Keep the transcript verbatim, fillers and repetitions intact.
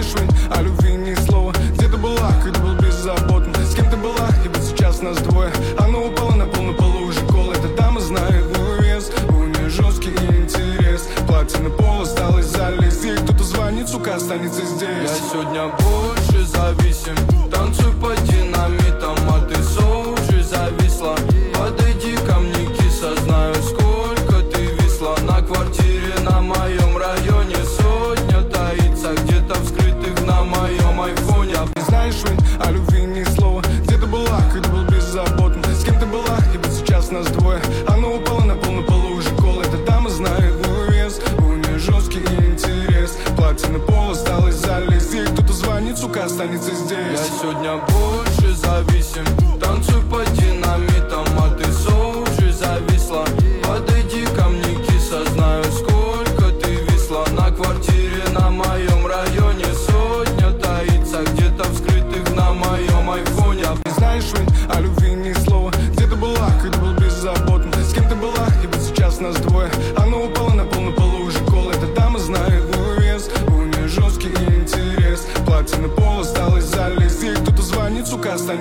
спрашивай о любви ни слова. Где ты была, когда был беззаботен? С кем ты была, и вот сейчас нас двое. Она упала на пол, на полу уже кол. Эта дама знает мой вес, у нее жесткий интерес. Платье на пол осталось залезть. Ей кто-то звонит, сука, останется здесь. Я сегодня больше зависим. Танцуй по динамитам, а ты соужи зависла. Подойди ко мне, киса, знаю, сколько ты висла. На квартире на моем районе сотня таится, где-то вскрытых на моем айфоне. Не знаешь вы о любви ни слова. Где ты была, когда был беззаботен? С кем ты была, и вот сейчас нас двое. Она упала на пол, на полу уже кол. Эта дама знает мой вес, у нее жесткий интерес. Платье на пол осталось залезть. Ей кто-то звонит, сука, останется здесь. Я сегодня больше зависим. Танцуй по динамитам, а ты соужи зависла. Подойди ко мне, киса, знаю, сколько ты висла. На квартире на моем районе сотня таится, где-то вскрытых на моем айфоне. Не знаешь вы о любви ни слова. Где ты была, когда был беззаботен? С кем ты была, и вот сейчас нас двое. Она упала на пол, на полу уже кол. Эта дама знает мой вес, у нее жесткий интерес. Платье на пол осталось залезть. Ей кто-то звонит, сука, останется